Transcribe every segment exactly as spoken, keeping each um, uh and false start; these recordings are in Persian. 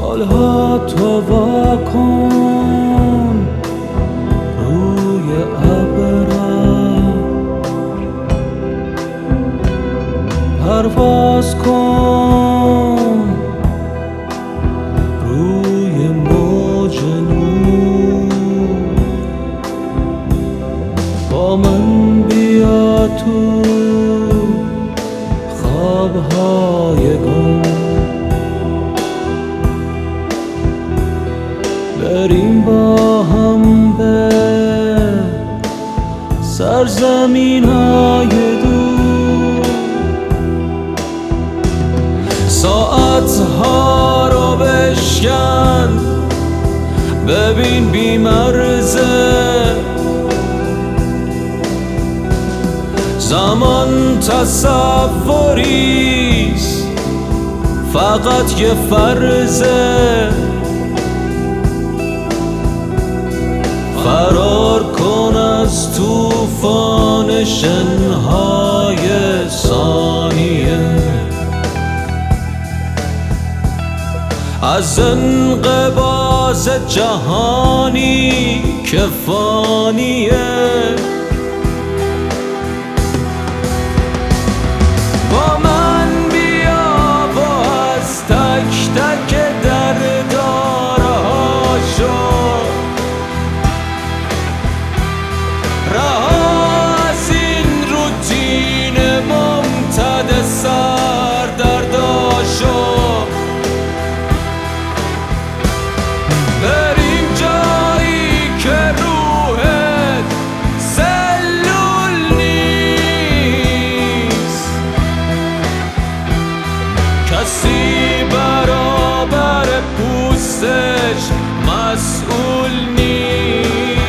بالها تو وا کن روی ابرم، پرواز کن روی موج نور، با من بیا تو خوابهای گم، بریم با هم به سرزمین های دور، ساعت ها رو بشکن ببین بی‌مرزه، زمان تصوریست فقط یه فرضه، فرار کن از طوفان شنهای ثانیه، از انقباض جهانی که فانیه. با من بیا و از تک تک در دارهاشو رها از این روتین ممتد سردرداشو، بریم جایی که روحت سلول نیست، کسی برابر پوستش مسئول نیست.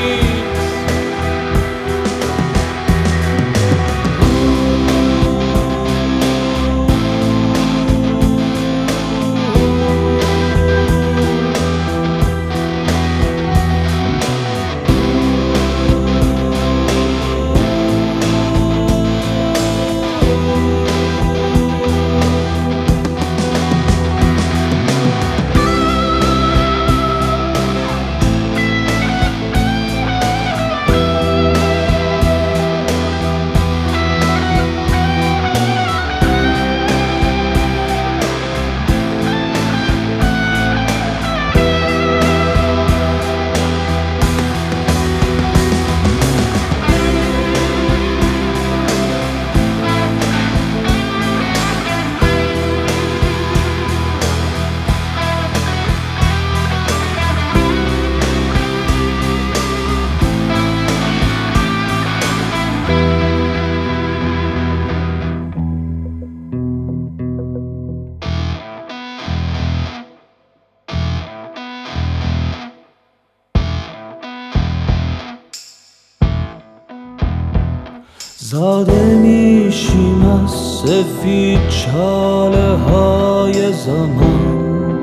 زاده میشیم از سفید چاله های زمان،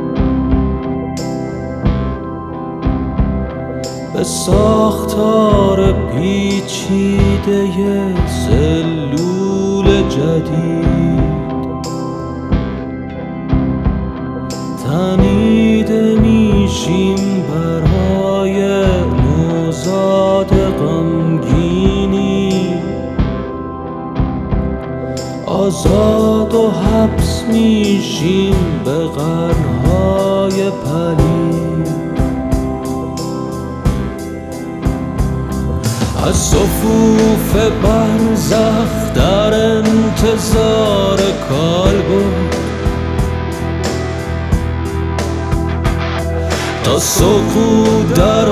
به ساختار پیچیده سلول جدید تنیده میشیم برای نوزاد غمگینی، آزاد و حبس میشیم به قرنهای پلید، از صفوف برزخ در انتظار کالبد تا سقوط در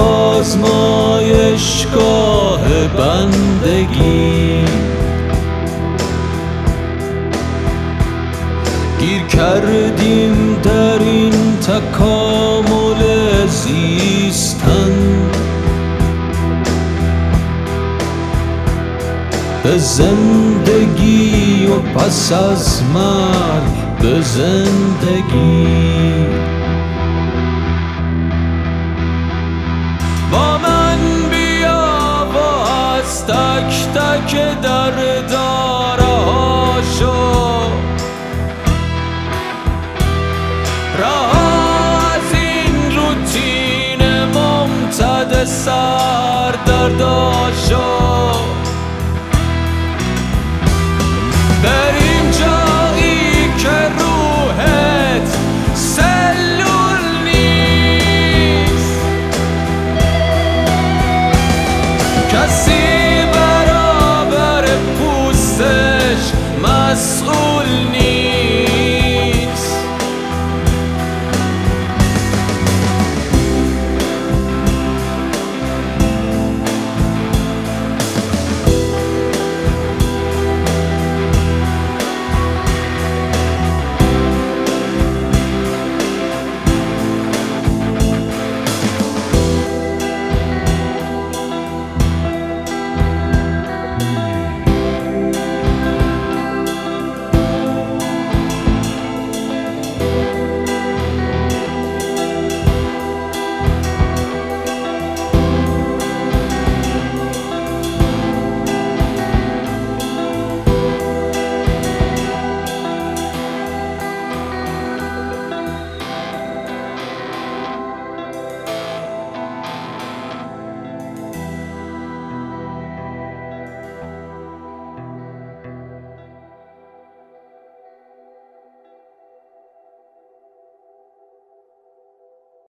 آزمایشگاه بندگی، گیر کردیم در این تکامل زیستن، به زندگی و پس از مرگ به زندگی. با من بیا و از تک تک در دارهاشو رها از فردا شد